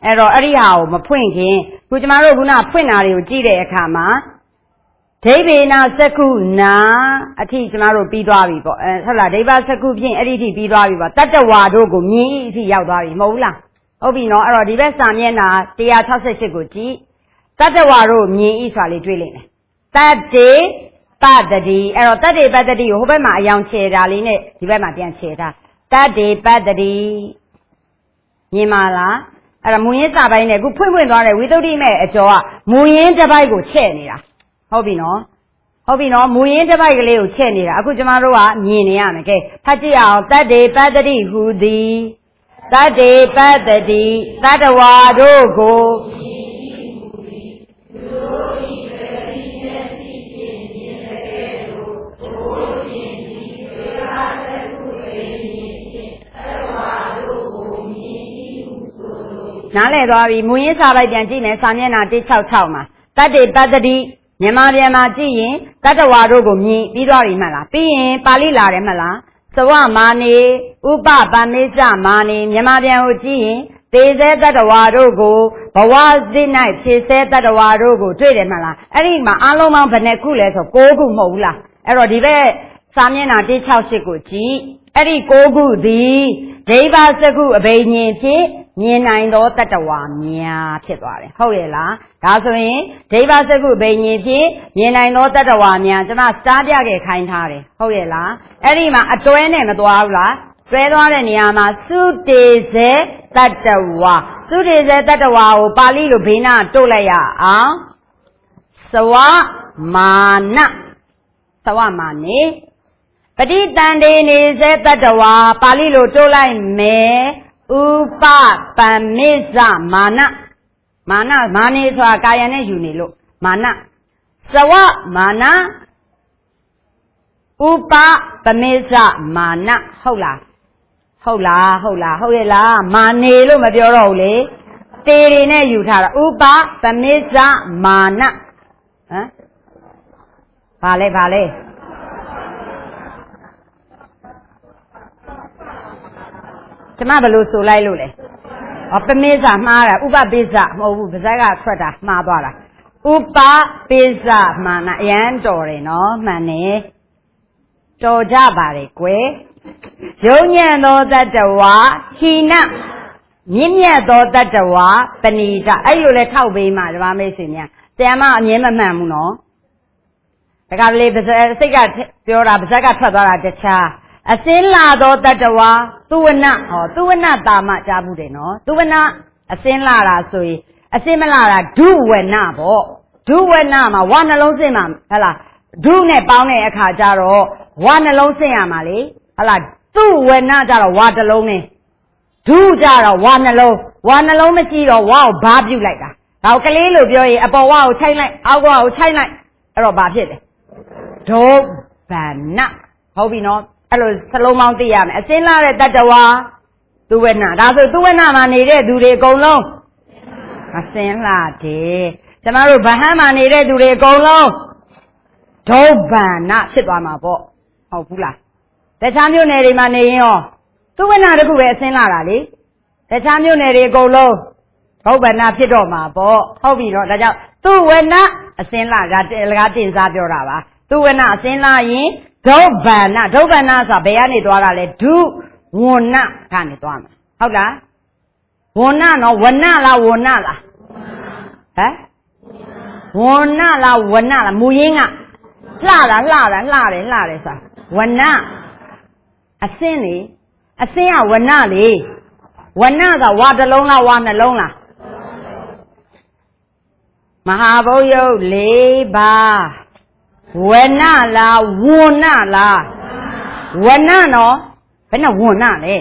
အဲ့တော့အဲ့ဒီဟာကိုမဖွင့်ခင်ခုကျမတို့ခုနဖွင့်တာတွေကိုကြည့်တဲ့အခါမှာဒိဗေနစက္ခုနာအထိကျမတို့ပြီးသွားပြီပေါ့ဟုတ်လားဒိဗစက္ခုဖြင့်အဲ့ဒီအထိပြီးသွားပြီပေါ့တတ္တဝါတို့ကိုမြင်ဤအထိရောက်သွားပြီမဟုတ်ဘူးလားဟုတ်ပြီနော်အဲ့တော့ဒီဘက်စာမျက်နှာ168ကိုကြည့်တတ္တဝါတို့မြင်ဤဆိုတာလေးတွေ့လိမ့်မယ်တတ္တေပတ္တိအဲ့တော့တတ္တေပတ္တိကိုဟိုဘက်မှာအယောင်ခြေတာလေးနဲ့ဒီဘက်မှာပြန်ခြေတာတတ္တေပတ္တိမြင်ပါလားအဲ့ဒါမူရင်းစာပိုင်းနဲ့အခုဖွင့်သွားတဲ့ဝိသုဒ္ဓိမဲ့အကျော်ကမူရင်းတစ်ပိုက်ကိုချဲ့နေတာဟုတ်ပြီနော်ဟုတ်ပြီနော်မူရင်းတစ်ပိုက်ကလေးကိုချဲ့နေတာအခုကျမတို့ကမြင်နေရမယ်ကဲဖတ်ကြည့်အောင်တတ္တေပတ္တိဟူသည်တတ္တေပတ္တိတတ္တဝါတို့ကိုနားလည်သွားပြီမူရင်းစာပိုက်ပြန်ကြည့်မယ်စာမျက်နှာ166မှာတတ္တေပတ္တိမြန်မာပြန်မှာကြည့်ရင်တတ္တဝါတို့ကိုမြင်ပြီးသွားပြီမှတ်လားပြီးရင်ပါဠိလာတယ်မှတ်လားသဝမာနေဥပပမေစ္စမာနေမြန်မာပြန်ကိုကြည့်ရင်သေဆဲတတ္တဝါတို့ကိုဘဝစစ်၌ဖြစ်ဆဲတတ္တဝါတို့ကိုတွေ့တယ်မှတ်လားအဲ့ဒီမှာအလုံးပေါင်းဘယ်နှခုလဲဆို9ခုမဟုတ်ဘူးလားအဲ့တော့ဒီဘက်စာမျက်နှာ168ကိုကြည့်အဲ့ဒီ9ခုသည်ဒိဗစက္ခုအဘိညာဉ်ဖြင့်မြင်နိုင်သောတတ္တဝါများဖြစ်သွားတယ်ဟုတ်ရဲ့လားဒါဆိုရင်ဒိဗစက္ခုအဘိညာဉ်ဖြင့်မြင်နိုင်သောတတ္တဝါများကျွန်မစတားပြခဲ့ခိုင်းထားတယ်ဟုတ်ရဲ့လားအဲ့ဒီမှာအတွဲနဲ့မသွားဘူးလားတွဲသွားတဲ့နေရာမှာသုတေဇေတတ္တဝါသုတေဇေတတ္တဝါကိုပါဠိလိုဘေးနာတို့လိုက်ရအောင်သဝမာနသဝမာနေပဋိတန္တေနေစေတတ္တဝါပါဠိလိုတို့လိုက်မယ်ဥပပမေဇမာနမာနေဆိုတာကာယနဲ့ယူနေလို့မာနသဝမာနဥပပမေဇမာနဟုတ်လားဟုတ်ရဲ့လားမာနေလို့မပြောတော့ဘူးလေတေတွေနဲ့ယူထားတာဥပပမေဇမာနဟမ်ဘာလဲကျမဘယ်လိုဆိုလိုက်လို့လဲပမေဇမှားတာဥပပိဇမဟုတ်ဘူးပါဇက်ကထွက်တာမှားသွားတာဥပပိဇမာနအရန်တော်တယ်နော်မှန်တယ်တော်ကြပါတယ်ကွယ်ယုံညံ့သောတတ္တဝါဟိနမြင့်မြတ်သောတတ္တဝါပဏိတအဲ့လိုလဲထောက်ပေးမှာဓမ္မမိတ်ဆွေများဆရာမအမြဲမမှန်ဘူးနော်ဒါကလေးပါဇက်စိတ်ကပြောတာပါဇက်ကထွက်သွားတာတခြားအစင်းလာသောတတ္တဝါသူဝနသူဝနတာမကြားဘူးတယ်နော်သူဝနအစင်းလာတာဆိုရင်အစင်းမလာတာဒုဝနပေါ့ဒုဝနမှာဝနှလုံးစင်းမှာဟဟလားဒုနဲ့ပေါင်းတဲ့အခါကျတော့ဝနှလုံးစင်းရမှာလေဟဟလားသူဝနကျတော့ဝတစ်လုံးနဲ့ဒုကျတော့ဝနှလုံးမရှိတော့ဝကိုဘာပြုတ်လိုက်တာဒါကလေးလိုပြောရင်အပေါ်ဝကိုချိုက်လိုက်အောက်ကဝကိုချိုက်လိုက်အဲ့တော့ဘာဖြစ်လဲဒုဗန္နဟုတ်ပြီနော်အဲ့လိုစလုံးပေါင်းသိရမယ်အစင်းလာတဲ့တတ္တဝါသူဝနဒါဆိုသူဝနမှာနေတဲ့သူတွေအကုန်လုံးအစင်းလာတယ်ကျမတို့ဗဟန်းမှာနေတဲ့သူတွေအကုန်လုံးဒုဗန္နဖြစ်သွားမှာပေါ့ဟုတ်ဘူးလားတခြားမြို့နယ်တွေမှာနေရင်ရောသူဝနတခုပဲအစင်းလာတာလေတခြားမြို့နယ်တွေအကုန်လုံးဒုဗန္နဖြစ်တော့မှာပေါ့ဟုတ်ပြီတော့ဒါကြောင့်သူဝနအစင်းလာဒါလကားတင်စားပြောတာပါသူဝနအစင်းလာရင်ဒုဗန္နဆိုတာဘယ်ကနေသွားတာလဲဒုဝဏကနေသွားမှာဟုတ်လားဝဏနော်ဝဏလားဝဏလားဟမ်ဝဏလားဝဏလားမူရင်းကလှတယ်ဆိုတာဝဏအစင်းလေအစင်းကဝဏလေဝဏကဝါတစ်လုံးလားဝါနှလုံးလားမဟာဘုတ်ရုပ်၄ပါးဝဏလားဝဏလားဝဏနော်ဘယ်နဲ့ဝဏလဲ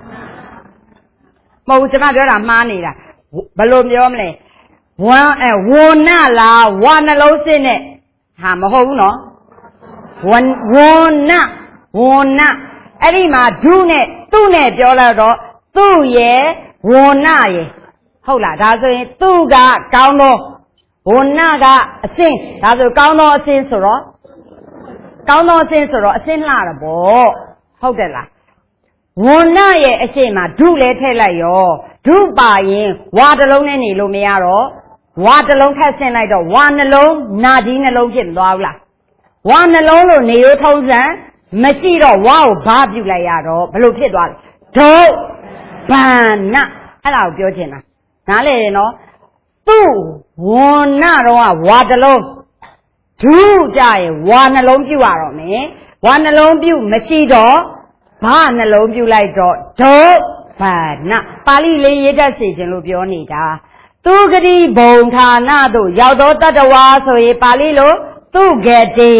မဟုတ်ဘူးကျွန်မပြောတာမှားနေတာဘယ်လိုပြောမလဲဝဏလားဝါနှလုံးစစ်နဲ့ဟာမဟုတ်ဘူးနော်ဝဏအဲ့ဒီမှာဒုနဲ့သူ့နဲ့ပြောလိုက်တော့သူ့ရဲ့ဝဏရဲ့ဟုတ်လားဒါဆိုရင်သူ့ကကောင်းသောဝဏကအစင်းဒါဆိုကောင်းသောအစင်းဆိုတော့အစင်းလှတာပေါ့ဟုတ်တယ်လားဝန်နရဲ့အရှိမှာဒုလဲထည့်လိုက်ရောဒုပါရင်ဝါတစ်လုံးနဲ့နေလို့မရတော့ဝါတစ်လုံးထပ်ဆင်းလိုက်တော့ဝါနှလုံးနာကြီးနှလုံးဖြစ်မသွားဘူးလားဝါနှလုံးလို့နေရိုးထုံးစံမရှိတော့ဝါကိုဘာပြုတ်လိုက်ရတော့ဘလို့ဖြစ်သွားလဲဒုဗန္နအဲ့ဒါကိုပြောချင်တာနားလေနော်သူ့ဝန်နတော့ဝါတစ်လုံးဒုကြရင်ဝါနှလုံးပြုတ်ရတော့မယ်ဝါနှလုံးပြုတ်မရှိတော့ဘာနှလုံးပြုတ်လိုက်တော့ဒုဗန္နပါဠိလေးရေးတတ်စေခြင်းလို့ပြောနေတာသူဂတိဘုံဌာနသို့ရောက်သောတတ္တဝါဆိုရင်ပါဠိလိုသူဂတိ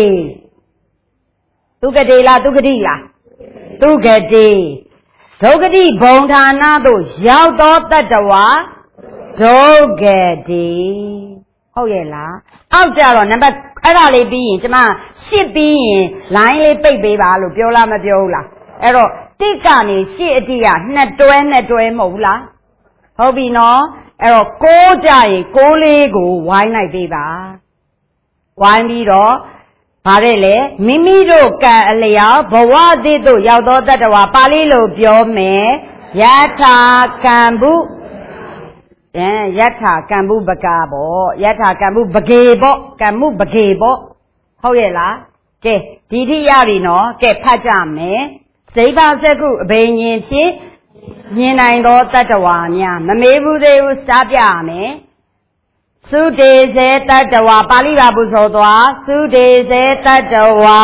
လားသူဂတိလားသူဂတိဒုဂတိဘုံဌာနသို့ရောက်သောတတ္တဝါဒုဂတိဟုတ်ရဲ့လားအောက်ကြတော့နံပါတ်အဲ့ဒါလေးပြီးရင်ကျမရှစ်ပြီးရင်လိုင်းလေးပိတ်ပေးပါလို့ပြောလားမပြောဘူးလားအဲ့တော့တစ်ကနေရှစ်အတိကနှစ်တွဲမဟုတ်ဘူးလားဟုတ်ပြီနော်အဲ့တော့ကိုးကြရင်ကိုးလေးကိုဝိုင်းလိုက်ပေးပါဝိုင်းပြီးတော့ဗါတဲ့လေမိမိတို့ကံအလျောက်ဘဝသစ်သို့ရောက်သောတတ္တဝါပါဠိလိုပြောမယ်ယထာကံပုယထာကံပုပကပေါ့ယထာကံပုပကေပေါ့ကံမှုပကေပေါ့ဟုတ်ရဲ့လားကဲဒီတိရပြီနော်ကဲဖတ်ကြမယ်စိဗ္ဗစက္ခုအဘိညာဉ်ဖြင့်မြင်နိုင်သောတတ္တဝါများမမေးဘူးသေးဘူးစားပြရမယ်သုတေဇေတတ္တဝါပါဠိပါပုဆိုသွားသုတေဇေတတ္တဝါ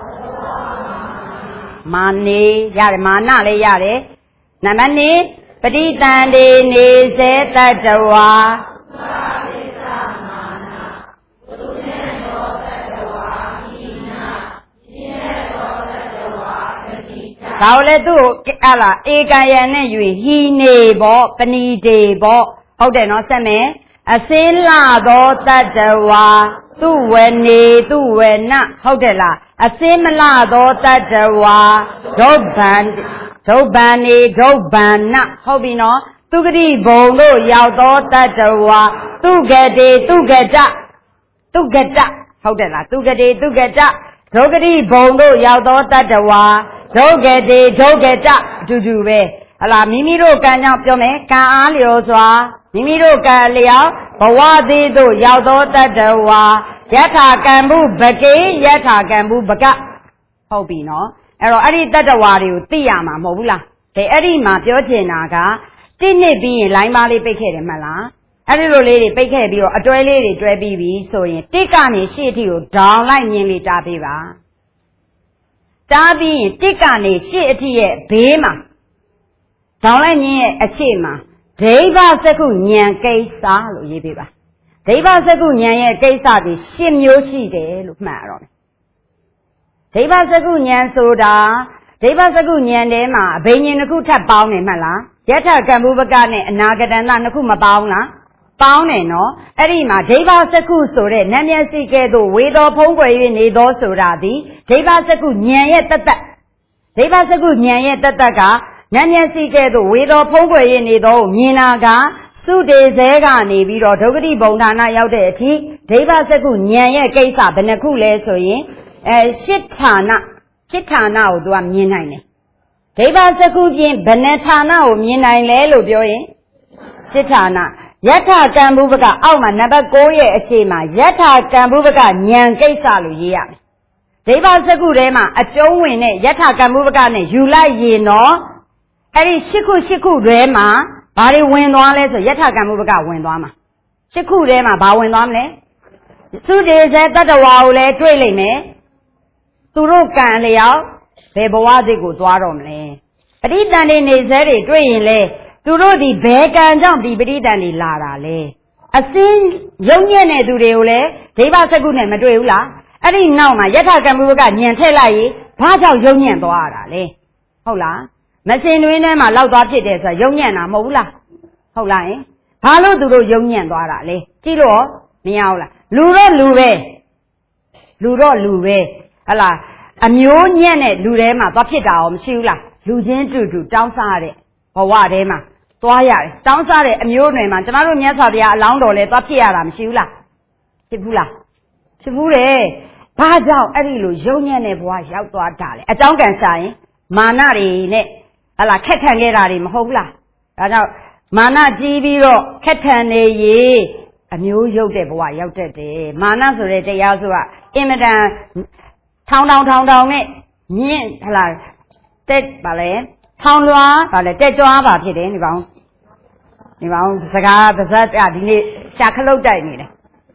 မာနေရတယ်မာနလည်းရတယ်နံပါတ်2ပဋိသန္ဓေနေစေတတ္တဝါဒါလည်းသူ့ကိုဟလာဧကယံနဲ့ယူဟီနေပေါ့ပဏိတေပေါ့ဟုတ်တယ်နော်ဆက်မယ်အစေးလာသောတတ္တဝါသူဝနေသူဝနဟုတ်တယ်လားအစေးမလာသောတတ္တဝါဒုဗ္ဗံနေဒုဗ္ဗန္နဟုတ်ပြီနော်သူဂတိဘုံတို့ရောက်သောတတ္တဝါသူဂတိသူဂတဟုတ်တယ်လားသူဂတိသူဂတဒုဂတိဘုံတို့ရောက်သောတတ္တဝါဒုဂတိဒုဂတအတူတူပဲဟလာမိမိတို့ကံကြောင့်ပြောမယ်ကံအားလျော်စွာမိမိတို့ကံလျောက်ဘဝသေးသို့ရောက်သောတတ္တဝါယထာကံမှုပကေယထာကံမှုပကဟုတ်ပြီနော်အဲ့တော့အဲ့ဒီတတ္တဝါတွေကိုသိရမှာမဟုတ်ဘူးလားဒါအဲ့ဒီမှာပြောချင်တာကတိနှစ်ပြီးရင်လိုင်းပါလေးပိတ်ခဲ့တယ်မှတ်လားအဲ့ဒီလိုလေးတွေပိတ်ခဲ့ပြီးတော့အတွဲလေးတွေတွဲပြီးပြီဆိုရင်တစ်ကနေရှေ့အထိကိုဒေါင်လိုက်မြင်လေးတားပေးပါတားပြီးရင်တစ်ကနေရှေ့အထိရဲ့ဘေးမှာဒေါင်လိုက်မြင်ရဲ့အရှေ့မှာဒိဗ္ဗစက္ခုဉာဏ်ကိစ္စလို့ရေးပေးပါဒိဗ္ဗစက္ခုဉာဏ်ရဲ့ကိစ္စဒီ10မျိုးရှိတယ်လို့မှတ်ရတော့မယ်ဒိဗ္ဗစက္ခုဉာဏ်ဆိုတာဒိဗ္ဗစက္ခုဉာဏ်ထဲမှာအဘိညာဉ်တစ်ခုထပ်ပေါင်းတယ်မှတ်လားယထကံပုပကနဲ့အနာဂတန္တနှစ်ခုမပေါင်းလားပေါင်းတယ်နော်အဲ့ဒီမှာဒိဗ္ဗစက္ခုဆိုတဲ့နတ်မျက်စိကဲ့သို့ဝေတော်ဖုံးကွယ်၍နေသောဆိုတာဒီဒိဗ္ဗစက္ခုဉာဏ်ရဲ့တသက်ဒိဗ္ဗစက္ခုဉာဏ်ရဲ့တသက်ကနတ်မျက်စိကဲ့သို့ဝေတော်ဖုံးကွယ်၍နေသောမြင်နာကသုတေဇဲကနေပြီးတော့ဒုက္ခတိဘုံဌာနရောက်တဲ့အထိဒိဗ္ဗစက္ခုဉာဏ်ရဲ့ကိစ္စဘယ်နှခုလဲဆိုရင်ရှစ်ဌာနကိုသူကမြင်နိုင်တယ်ဒိဗ္ဗစက္ခုပြင်ဘယ်နှဌာနကိုမြင်နိုင်လဲလို့ပြောရင်ရှစ်ဌာနယထာကံပုပကအောက်မှာနံပါတ်6ရဲ့အရှိမှာယထာကံပုပကဉာဏ်ကိစ္စလို့ရေးရမယ်ဒိဗ္ဗစက္ခုထဲမှာအကျုံးဝင်တဲ့ယထာကံပုပကနဲ့ယူလိုက်ရင်တော့အဲ့ဒီရှစ်ခုထဲမှာဘာတွေဝင်သွားလဲဆိုယထာကံပုပကဝင်သွားမှာရှစ်ခုထဲမှာဘာဝင်သွားမလဲသုတေဇေတတ္တဝါကိုလည်းတွေ့လိမ့်မယ်သူတို့ကံလျောက်ဘယ်ဘဝသစ်ကိုသွားတော့မလဲပဋိသန္ဓေနေစေတွေတွေ့ရင်လေသူတို့ဒီဘယ်ကံကြောင့်ဒီပဋိသန္ဓေလာတာလဲအစင်းယုံညံ့တဲ့သူတွေကိုလည်းဒိဗ္ဗစက္ခုနဲ့မတွေ့ဘူးလားအဲ့ဒီနောက်မှာယထာကံပုပကညံထည့်လိုက်ရင်ဘာကြောင့်ယုံညံ့သွားရတာလဲဟုတ်လားမစင်တွင်းထဲမှာလောက်သွားဖြစ်တယ်ဆိုတာယုံညံ့တာမဟုတ်ဘူးလားဟုတ်လားယင်ဘာလို့သူတို့ယုံညံ့သွားတာလဲကြည့်လို့မရဘူးလားလူတော့လူပဲဟလာအမျိုးညံ့တဲ့လူထဲမှာသွားဖြစ်တာရောမရှိဘူးလားလူချင်းတူတောင်းစားတဲ့ဘဝထဲမှာသွားရတယ်တောင်းစားတဲ့အမျိုးတွေမှာကျမတို့မြတ်စွာဘုရားအလောင်းတော်လဲသွားဖြစ်ရတာမရှိဘူးလားဖြစ်ဘူးလားဖြစ်ဘူးတယ်ဘာကြောင့်အဲ့ဒီလိုယုံညံ့တဲ့ဘဝရောက်သွားတာလဲအကြောင်းကံရှာရင်မာနတွေနဲ့ là khét thằng nghe ra đi mà không là đó nào mà na chỉ biết rồi khét thằng này gì miêu yêu để bỏ yêu để mà na rồi để yêu rồi em đã thong đong này nhện là tết bà lẽ thong loa bà lẽ tết choa bà thì đấy你往这个不是啊？你下课路在你嘞，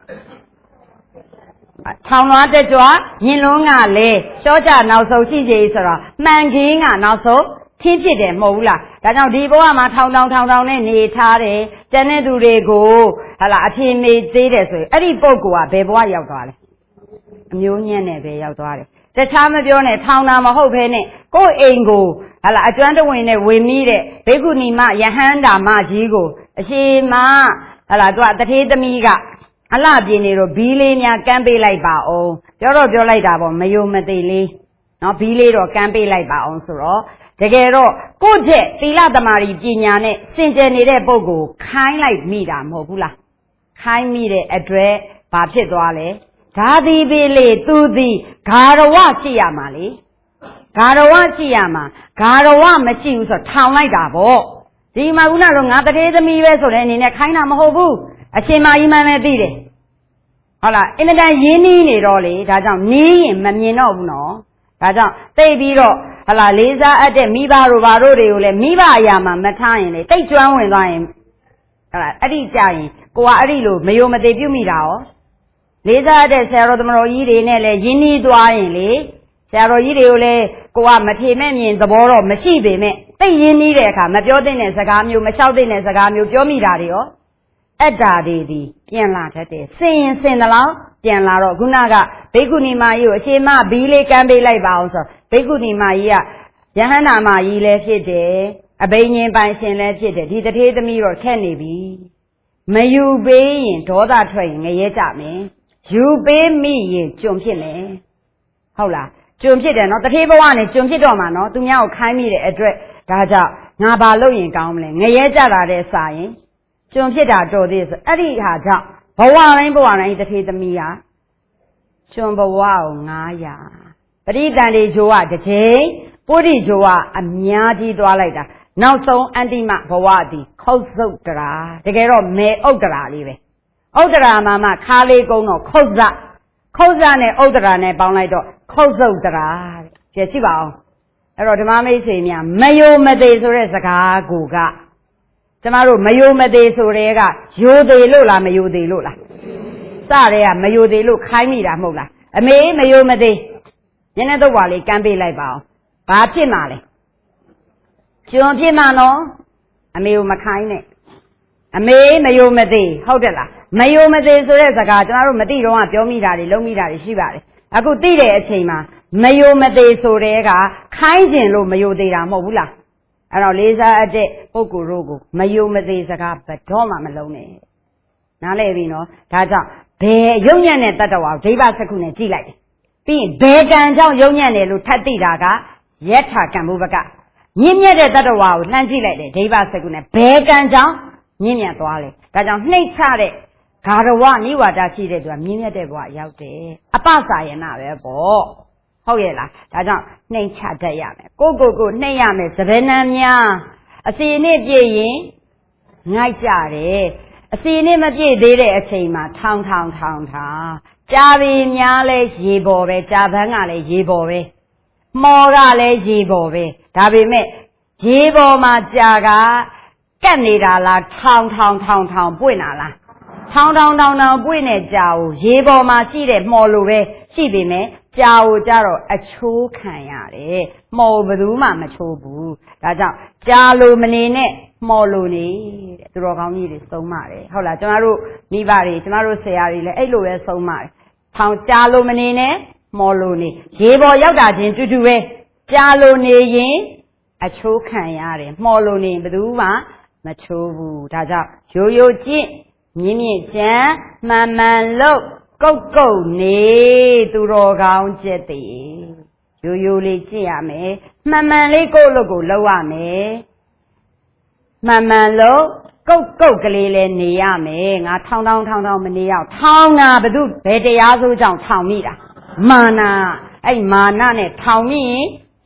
长路在做，银龙啊嘞，小家闹手细节是了，满街啊闹手，天气的冇啦。然后地波嘛，长呢，你查的，真的都那个，好啦，天没这的水，啊，你报告啊，别波要多嘞，牛年呢别要多嘞。这他们表呢，长那么好看呢，个英国，好啦，转的为呢为米的，别个你妈也很大嘛几个，是嘛，好啦，做这些的米个，啊那边呢罗比例呢干杯来吧哦，表来打不没有么得哩，然后比例罗干杯来吧哦是咯，这个罗过节比拉的嘛哩今年呢，现在你的报告开来米的么不啦，开米的一堆把皮多嘞。他的比例都的，嘎罗瓦西亚嘛哩，嘎罗瓦西亚嘛，嘎罗瓦没西有说长来打不，你嘛有那种俺这里的米外说的，你那看那么好不？先嘛一慢慢对的，好了，因为咱印尼那罗哩，他讲你没面闹不孬，他讲对比罗，好了，离家而且米巴罗的有嘞，米巴呀嘛没差人嘞，对转问转人，好了，阿里家人，过阿里路没有么代表米啦哦。离家的小罗怎么罗伊的呢嘞？印尼多人嘞，小罗伊的有嘞，国外没听没面子包罗没西北没，对印尼来看没标准的是干没有，没晓得的是干没有表米大的哦，一大的变拉出的，生的了变拉了，古那个北古尼嘛有，先嘛比例干比来吧，我说北古尼嘛一啊，然后那嘛一来撇的，啊北年半先来撇的，你这天的米罗看那边，没有北人多大出应该也咋没？有被米也种起来，好啦，种起来喏，这天不完呢，种起到嘛喏，都要开米的一堆，大家俺把老人讲我们嘞，我也知道的啥人，种起来做的是，阿里下讲，不完了，这天的米呀，种不完俺呀，不哩咱的做啊，这些不哩做啊，面的多来的，脑中安的嘛不完的，口手的啦，这个罗没欧的啦里呗。欧德拉妈妈卡雷公哦，口子呢，欧德拉呢帮来着，口子欧德拉，这是吧？那罗他妈没谁呢，没有没得说的是个股个，怎么说没有没得说的个，有的路啦，没有的路啦，啥的呀？没有的路开米啦，没啦，没有没得，人家都话你干杯来吧，把皮嘛嘞，就皮嘛喏，没有没开呢。没有没得，好的啦，没有没得说的这个，咱们没得容啊，表米大的、老米大的、稀巴的，啊，个对的一切嘛，没有没得说的个，看见了没有得啦，没啦，然后离家的不顾如果没有没得这个，不着嘛没弄呢，哪来的呢？他讲别永远呢得到啊，这把是可能进来的，比别干将永远的路他对那个也差干不干，人家的得到啊，难进来的这把是可能别干将。明年多嘞，大家内差的，搞得话你话这些的多，明年的话要的，啊，把啥也拿来不，好嘢啦，大家内差这样的，个那样的，这边那样，啊，是那别人爱家的，是那么别的嘞，起码长，家里面嘞一包呗，家朋友嘞一包呗，毛家嘞一包呗，大别妹一包嘛家个。干你啦啦，长不会拿啦，长不会呢家务，一包嘛洗的毛路呗，洗的没家务家了抽看呀嘞，毛不多嘛没抽不，大家家路么呢毛路呢，都罗讲你的收嘛嘞，后来怎么路你把的怎么路谁呀嘞，哎路也收嘛，长家路么呢毛路呢，一包要大钱就呗，家路呢人抽看呀嘞，毛路呢不多嘛。没错不，大家有劲，面前慢慢路，狗呢都罗讲这的，有力气啊没，慢慢的过路啊没，慢慢路狗个哩嘞你啊没，我汤没你要汤啊不都别的亚洲讲汤米啦，嘛那呢汤米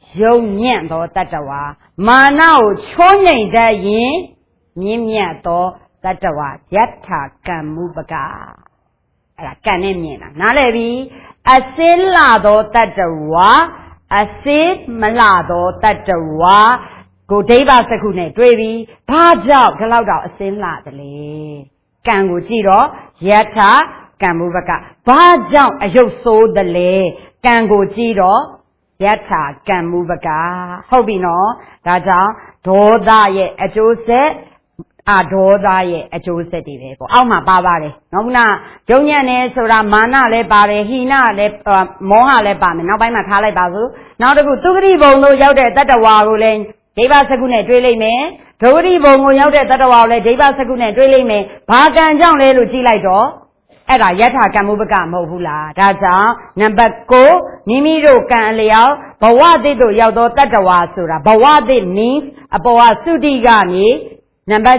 ယုံညံ့သောတတ္တဝါမာနကိုချိုးနှိမ်တတ်ရင်မြင့်မြတ်သောတတ္တဝါယထာကံမူပကအဲ့ဒါကံနဲ့မြင်တာနားလည်ပြီအစင်းလှသောတတ္တဝါအစင်းမလှသောတတ္တဝါကိုဒိဗ္ဗစကုနဲ့တွေ့ပြီဘာကြောင့်ဒီလောက်တော့အစင်းလှတယ်လေကံကိုကြည့်တော့ယထာကံမူပကဘာကြောင့်အယုတ်ဆိုးတယ်လေကံကိုကြည့်တော့ယထာကံမူပကဟုတ်ပြီနော်ဒါကြောင့်ဒေါသရဲ့အကျိုးဆက်အဒေါသရဲ့အကျိုးဆက်တွေပဲပေါ့အောက်မှာပါပါတယ်နော်ခုနယုံညံ့နေဆိုတာမာနလည်းပါတယ်ဟိနလည်းမောဟလည်းပါမယ်နောက်ပိုင်းမှာထားလိုက်ပါစို့နောက်တစ်ခုသုဂတိဘုံတို့ရောက်တဲ့တတ္တဝါကိုလည်းဒိဗ္ဗစကုနဲ့တွေ့လိမ့်မယ်ဒုဂတိဘုံကိုရောက်တဲ့တတ္တဝါကိုလည်းဒိဗ္ဗစကုနဲ့တွေ့လိမ့်မယ်ဘာကံကြောင့်လဲလို့ကြည့်လိုက်တော့အဲ့ဒါယထာကံမူပကမဟုတ်ဘူးလားဒါကြောင့်နံပါတ်9မိမိတို့ကံအလျောက်ဘဝသစ်တို့ရောက်သောတတ္တဝါဆိုတာဘဝသစ် means အပေါ်ကသုတိကနေနံပါတ်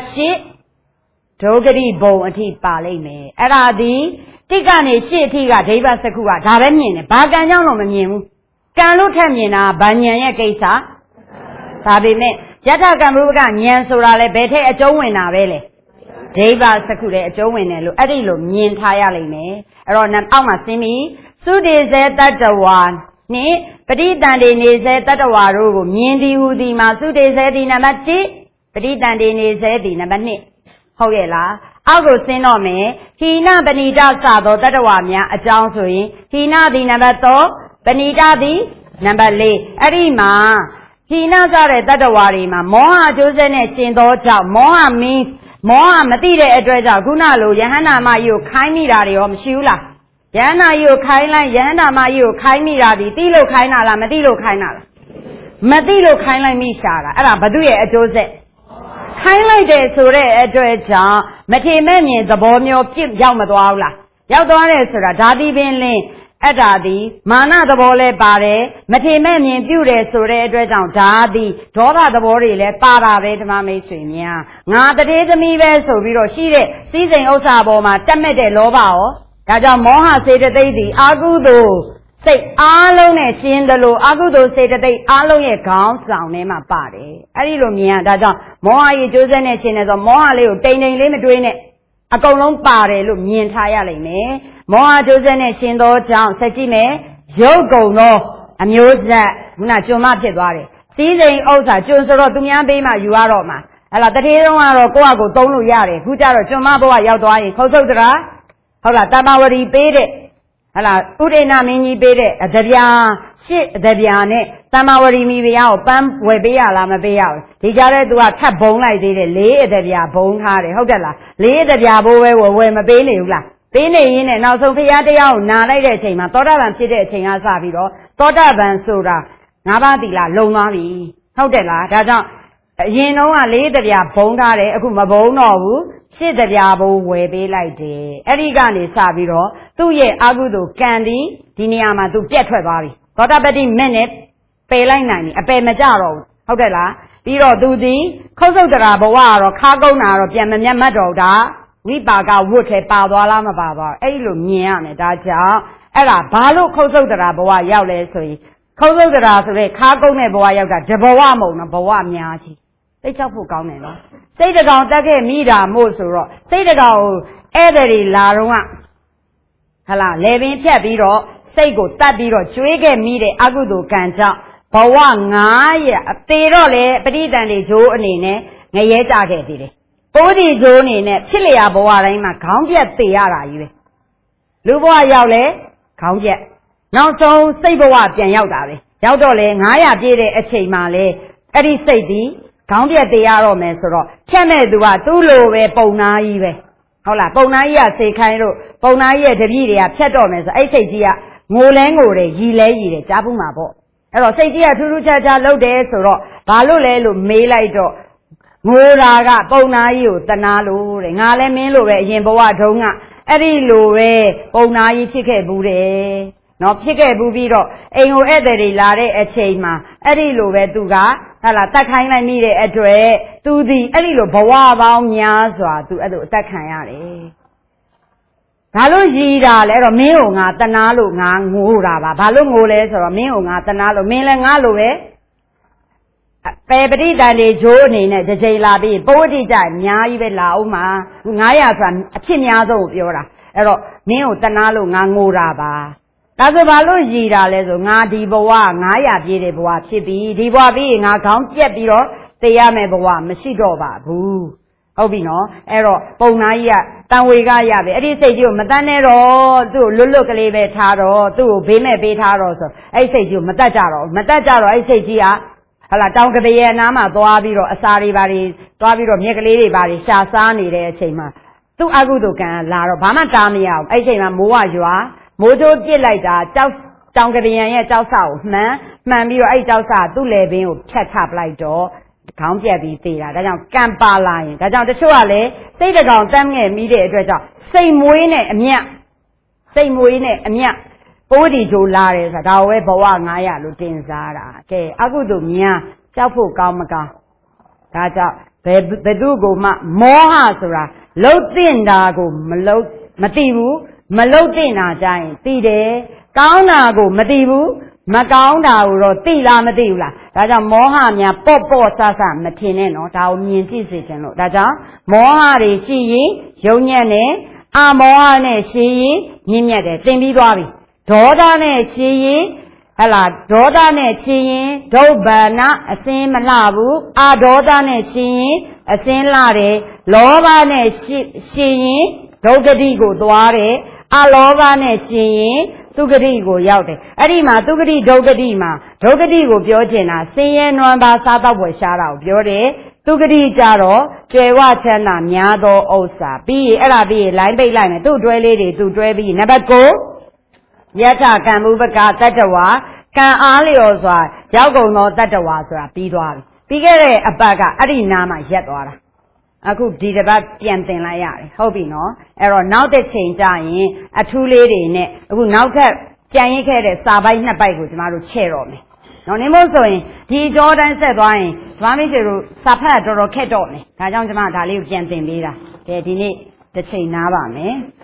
10ဒုဂတိဘုံအထိပါလိမ့်မယ်အဲ့ဒါဒီတိကနေ10အထိကဒိဗ္ဗစကုကဒါပဲမြင်တယ်ဘာကံကြောင့်လို့မမြင်ဘူးကံလို့ထက်မြင်တာဗဉ္ဉံရဲ့ကိစ္စဒါပေမဲ့ယထာကံမူပကဉာဏ်ဆိုတာလေဘယ်ထက်အကျုံးဝင်တာပဲလေဒိဗ္ဗစကုလည်းအကျုံးဝင်တယ်လို့အဲ့ဒီလိုမြင်ထားရလိမ့်မယ်အဲ့တော့အောက်မှာဆင်းပြီးသုတေဇေတတ္တဝါနှင့်ပဋိသန္ဓေနေဇေတတ္တဝါတို့ကိုမြင်သည်ဟူသည်မှာသုတေဇေသည်နံပါတ်1ပဋိသန္ဓေနေဇေသည်နံပါတ်2ဟုတ်ရဲ့လားအောက်ကိုဆင်းတော့မယ်ဟိနပဏိတစသောတတ္တဝါများအကြောင်းဆိုရင်ဟိနသည်နံပါတ်3ပဏိတသည်နံပါတ်4အဲ့ဒီမှာဟိနစတဲ့တတ္တဝါတွေမှာမောဟအကျိုးဆက်နဲ့ရှင်သောကြောင့်မောဟမင်းမောဟမသိတဲ့အတွက်ကြောင့်ခုနလိုယဟန္တာမကြီးကိုခိုင်းမိတာတွေရောမရှိဘူးလားယဟန္တာကြီးကိုခိုင်းလိုက်ယဟန္တာမကြီးကိုခိုင်းမိတာဒီသိလို့ခိုင်းတာလားမသိလို့ခိုင်းတာလားမသိလို့ခိုင်းလိုက်မိရှာတာအဲ့ဒါဘု து ရဲ့အကျိုးဆက်ခိုင်းလိုက်တယ်ဆိုတဲ့အတွက်ကြောင့်မထေမဲ့မြင်သဘောမျိုးပြစ်ရောက်မသွားဘူးလားရောက်သွားတယ်ဆိုတာဒါတိပင်လင်းအဲ့ဒါဒီမာနသဘောလဲပါတယ်မထေမဲ့မြင်ပြုတယ်ဆိုတဲ့အတွက်ကြောင့်ဒါဒီဒေါသသဘောတွေလဲပါတာပဲဓမ္မမိတ်ဆွေများငါတထေးသမီးပဲဆိုပြီးတော့ရှိတဲ့စည်းစိမ်ဥစ္စာပေါ်မှာတက်မဲ့တဲ့လောဘရောဒါကြောင့်မောဟစေတသိက်ဒီအာကုသိုလ်စိတ်အားလုံးနဲ့ရှင်းတယ်လို့အာကုသိုလ်စေတသိက်အားလုံးရဲ့ခေါင်းဆောင်ထဲမှာပါတယ်အဲ့ဒီလိုမြင်ရဒါကြောင့်မောဟရဲ့ကျိုးဆက်နဲ့ရှင်းတယ်ဆိုမောဟလေးကိုတိမ်တိမ်လေးမတွေးနဲ့အကုန်လုံးပါတယ်လို့မြင်ထားရလိမ့်မယ်မောဟကျိုးဆက်နဲ့ရှင်သောကြောင့်ဆက်ကြည့်မယ်ရုပ်ကုံသောအမျိုးဆက်ခုနကျွန်းမဖြစ်သွားတယ်စည်းစိမ်ဥစ္စာကျွန်းဆိုတော့သူများပေးမှယူရတော့မှာဟဲ့လားတထေးတုံးကတော့ကိုယ့်အကိုသုံးလို့ရတယ်ခုကျတော့ကျွန်းမဘဝရောက်သွားရင်ခုတ်ထုတ်တရာဟုတ်လားတမ္ပဝရီပေးတဲ့ဟဲ့လားဥဒိဏမင်းကြီးပေးတဲ့အဒဗျာရှစ်အဒဗျာနဲ့တမ္ပဝရီမိဖုရားကိုပန်းဝယ်ပေးရလားမပေးရဘူးဒီကြတဲ့သူကထပ်ဘုံလိုက်သေးတယ်လေးအဒဗျာဘုံထားတယ်ဟုတ်တယ်လားလေးအဒဗျာဘိုးပဲဝယ်မပေးနေဘူးလားပေးနေရင်းနဲ့နောက်ဆုံးဖရာတရားကိုနာလိုက်တဲ့အချိန်မှာသောတာပန်ဖြစ်တဲ့အချိန်ကစပြီးတော့သောတာပန်ဆိုတာ၅ပါးသီလလုံသွားပြီဟုတ်တယ်လားဒါကြောင့်အရင်တုန်းကလေးတပြားဘုံထားတယ်အခုမဘုံတော့ဘူးရှစ်တပြားဘုံဝယ်ပေးလိုက်တယ်အဲ့ဒီကနေစပြီးတော့သူ့ရဲ့အာဟုသူကံဒီနေရာမှာသူပြက်ထွက်သွားပြီသောတာပတိမက်နဲ့ပယ်လိုက်နိုင်ပြီအပယ်မကြတော့ဘူးဟုတ်တယ်လားပြီးတော့သူဒီခုတ်ဆုတ်တရာဘဝကတော့ခါကုန်းတာတော့ပြန်မမြတ်မတ်တော့ဒါဝိပါကဝတ်ထဲပါသွားလားမပါသွားအဲ့လိုမြင်ရမယ်ဒါကြောင့်အဲ့ဒါဘာလို့ခုတ်ဆုတ်တရာဘဝရောက်လဲဆိုရင်ခုတ်ဆုတ်တရာဆိုတဲ့ခါကုန်းတဲ့ဘဝရောက်တာတဘဝမဟုတ်နော်ဘဝအများကြီးသိချောက်ဖို့ကောင်းတယ်နော်စိတ်တကောင်တက်ခဲ့မိတာမို့ဆိုတော့စိတ်တကောင်ကိုဧည့်သည်တွေလာတော့ဟလာလေပင်ဖြတ်ပြီးတော့စိတ်ကိုတတ်ပြီးတော့ကျွေးခဲ့မိတဲ့အကုသိုလ်ကံကြောင့်ဘဝ9ရက်အသေးတော့လေပဋိသန္ဓေဇိုးအနေနဲ့ငရဲကြခဲ့သေးတယ်ပိုးဒီဇိုးအနေနဲ့ဖြစ်လျာဘဝတိုင်းမှာခေါင်းပြက်သေရတာကြီးပဲလူဘဝရောက်လဲခေါင်းပြက်နောက်ဆုံးစိတ်ဘဝပြန်ရောက်တာပဲရောက်တော့လေ900ပြည့်တဲ့အချိန်မှာလေအဲ့ဒီစိတ်ဒီခေါင်းပြက်သေရတော့မယ်ဆိုတော့ဖြတ်မဲ့သူကသူ့လိုပဲပုံနာကြီးပဲဟုတ်လားပုံနာကြီးကစေခိုင်းလို့ပုံနာကြီးရဲ့တပည့်တွေကဖြတ်တော့မယ်ဆိုအဲ့စိတ်ကြီးကငိုလဲငိုတယ်ရီလဲရီတယ်ကြားဘူးမှာပေါ့အဲ့တော့စိတ်ကြီးကထူးထူးခြားခြားလုပ်တယ်ဆိုတော့ဘာလို့လဲလို့မေးလိုက်တော့ငိုတာကပုံနာကြီးကိုတနာလို့တဲ့ငါလည်းမင်းလိုပဲအရင်ဘဝတုန်းကအဲ့ဒီလိုပဲပုံနာကြီးဖြစ်ခဲ့ဘူးတယ်နော်ဖြစ်ခဲ့ဘူးပြီးတော့အိမ်ကိုဧည့်သည်တွေလာတဲ့အချိန်မှာအဲ့ဒီလိုပဲသူကဟာလာတတ်ခိုင်းလိုက်မိတဲ့အတွက်သူဒီအဲ့ဒီလိုဘဝပေါင်းများစွာသူအဲ့လိုအသက်ခံရတယ်ဘာလို့ရည်တာလဲအဲ့တော့မင်းကိုငါတနာလို့ငါငိုတာပါဘာလို့ငိုလဲဆိုတော့မင်းကိုငါတနာလို့မင်းလည်းငါလိုပဲပဲပရိသန်တွေဂျိုးအနေနဲ့တစ်ချိန်လာပြီးပုဝတိကြအများကြီးပဲလာအောင်မှာ900ဆိုတာအဖြစ်များဆုံးကိုပြောတာအဲ့တော့မင်းကိုတနာလို့ငါငိုတာပါဒါဆိုဘာလို့ရည်တာလဲဆိုငါဒီဘဝ900ပြည့်တဲ့ဘဝဖြစ်ပြီဒီဘဝပြီးငါခေါင်းပြက်ပြီးတော့သိရမယ်ဘဝမရှိတော့ပါဘူးဟုတ်ပြီနော်အဲ့တော့ပုံနာကြီးကတန်ဝေကရပြီအဲ့ဒီစိတ်ကြီးကိုမတတ်နဲ့တော့သူ့ကိုလွတ်ကလေးပဲထားတော့သူ့ကိုဘေးမဲ့ပေးထားတော့ဆိုအဲ့စိတ်ကြီးကိုမတတ်ကြတော့အဲ့စိတ်ကြီးကဟလာတောင်ကပရေနားမှာသွားပြီးတော့အစာတွေပါတွေသွားပြီးတော့မြက်ကလေးတွေပါတွေရှာစားနေတဲ့အချိန်မှာသူ့အကုသိုလ်ကံလာတော့ဘာမှတားမရအောင်အဲ့ချိန်မှာမိုးကရွာမိုးကြိုးပြစ်လိုက်တာကြောက်တောင်ကပရေရဲ့ကြောက်စာကိုမှန်ပြီးတော့အဲ့ကြောက်စာသူ့လေပင်ကိုဖြတ်ချပလိုက်တော့ခေါင်းပြက်ပြီးသေးတာဒါကြောင့်ကံပါလာရင်ဒါကြောင့်တချို့ကလည်းစိတ်တကောင်တမ်းငယ်မိတဲ့အတွက်ကြောင့်စိတ်မွေးနဲ့အမြတ်ပိုးဒီဂျိုလာတယ်ဆိုတာဒါဝဲဘဝ900လို့တင်စားတာကဲအကုသို့များကြောက်ဖို့ကောင်းမကောင်းဒါကြောင့်ဘယ်သူကိုမှမောဟဆိုတာလှုပ်တင်တာကိုမသိဘူးမလှုပ်တင်တာကြရင်သိတယ်ကောင်းတာကိုမသိဘူးမကောင်းတာကိုတော့သိလားမသိဘူးလားဒါကြောင့်မောဟများပေါ့ဆဆမထင်နဲ့နော်ဒါကိုမြင်ကြည့်စေချင်လို့ဒါကြောင့်မောဟတွေရှိရင်ယုံညံ့နဲ့အမောဟနဲ့ရှိရင်မြင့်မြတ်တယ်သင်ပြီးသွားပြီဒေါသနဲ့ရှိရင်ဒေါသနဲ့ရှိရင်ဒုဗ္ဗနာအစင်းမလှဘူးအဒေါသနဲ့ရှိရင်အစင်းလှတယ်လောဘနဲ့ရှိရင်ဒုက္ခတိကိုသွားတယ်အလောဘနဲ့ရှိရင်သူဂတိကိုရောက်တယ်အဲ့ဒီမှာသူဂတိဒုက္ခတိမှာဒုက္ခတိကိုပြောချင်တာဆင်းရဲနွမ်းပါစားတော့ွယ်ရှားတာကိုပြောတယ်သူဂတိကြတော့ကျွယ်ဝချမ်းသာများသောဥစ္စာပြီးရင်အဲ့ဒါပြီးရင်လိုင်းပိတ်လိုက်မယ်သူ့တွဲလေးတွေသူ့တွဲပြီးနံပါတ်9ယထကံမှုပကတတ္တဝါကံအားလျော်စွာရောက်ကုန်သောတတ္တဝါဆိုတာပြီးသွားပြီပြီးခဲ့တဲ့အပတ်ကအဲ့ဒီနားမှာရက်သွားတာအခုဒီတစ်ပတ်ပြန်သင်လိုက်ရတယ်ဟုတ်ပြီနော်အဲ့တော့နောက်တစ်ချိန်ကျရင်အထူးလေးတွေနဲ့အခုနောက်ထပ်ကြံရင်ခဲ့တဲ့စာပိုက်2ပိုက်ကိုကျမတို့ချဲ့တော့မယ်နော်နေမို့ဆိုရင်ဒီကြောတိုင်းဆက်သွားရင်ကျမမိတ်ဆွေတို့စာဖတ်တော်တော်ခက်တော့မယ်ဒါကြောင့်ကျမဒါလေးကိုပြန်သင်ပေးတာကဲဒီနေ့တစ်ချိန်နားပါမယ်